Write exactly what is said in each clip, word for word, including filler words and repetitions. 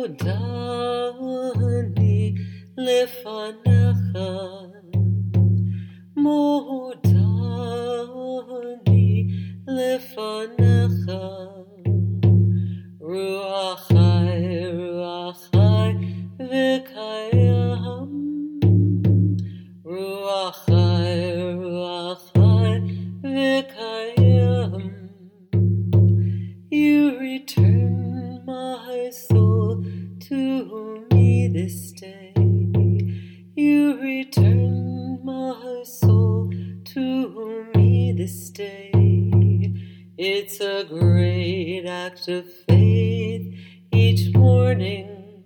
מודעני לפניך, מודעני לפניך, רוח חי, רוח חי וקיים, רוח חי, רוח חי וקיים. You return my soul to me this day. You return my soul to me this day. It's a great act of faith each morning.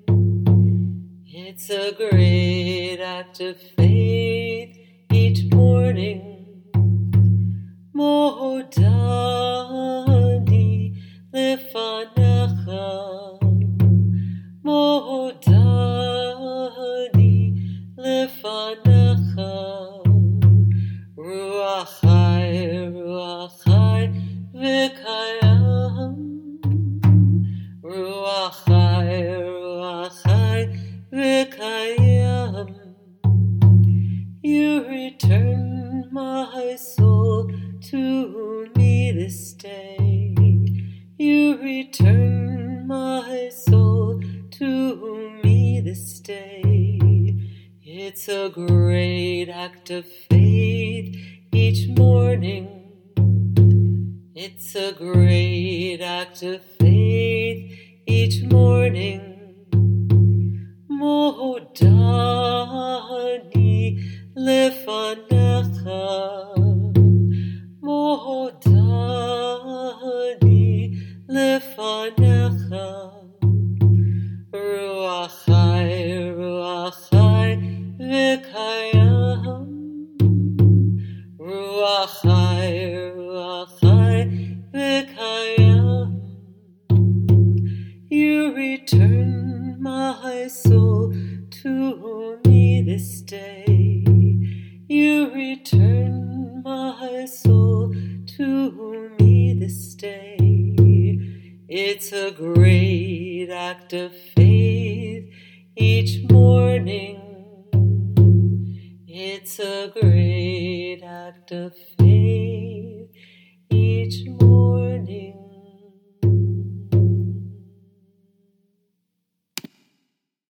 It's a great act of faith each morning. Modani lefanecha, modani lefanecha, ruach chai, ruach chai v'kayam, ruach chai, ruach chai v'kayam. You return my soul to me this day. You return my soul to me this day. It's a great act of faith each morning. It's a great act of faith each morning. Modani lefanecha, modani lefanecha, ruach chai, ruach chai v'kayam, ruach chai, ruach chai v'kayam. You return my soul to me this day. You return my soul to me this day. It's a great act of faith each morning. It's a great act of faith each morning.